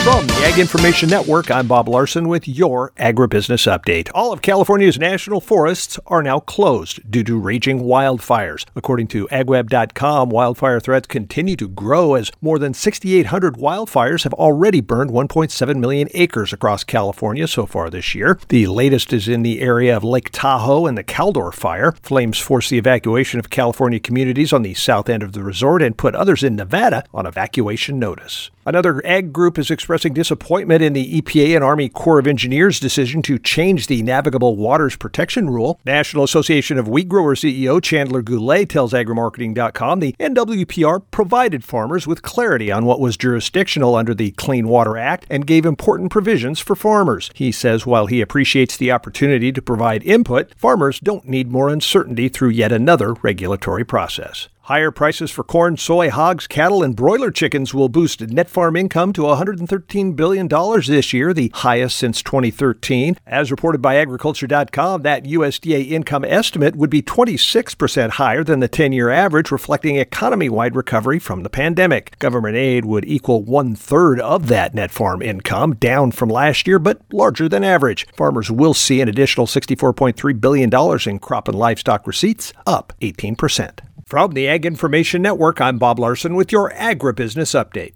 From the Ag Information Network, I'm Bob Larson with your Agribusiness Update. All of California's national forests are now closed due to raging wildfires. According to agweb.com, wildfire threats continue to grow as more than 6,800 wildfires have already burned 1.7 million acres across California so far this year. The latest is in the area of Lake Tahoe and the Caldor Fire. Flames forced the evacuation of California communities on the south end of the resort and put others in Nevada on evacuation notice. Another ag group is expressing disappointment in the EPA and Army Corps of Engineers' decision to change the Navigable Waters Protection Rule. National Association of Wheat Growers CEO Chandler Goulet tells agrimarketing.com the NWPR provided farmers with clarity on what was jurisdictional under the Clean Water Act and gave important provisions for farmers. He says while he appreciates the opportunity to provide input, farmers don't need more uncertainty through yet another regulatory process. Higher prices for corn, soy, hogs, cattle, and broiler chickens will boost net farm income to $113 billion this year, the highest since 2013. As reported by agriculture.com, that USDA income estimate would be 26% higher than the 10-year average, reflecting economy-wide recovery from the pandemic. Government aid would equal one-third of that net farm income, down from last year, but larger than average. Farmers will see an additional $64.3 billion in crop and livestock receipts, up 18%. From the Ag Information Network, I'm Bob Larson with your Agribusiness Update.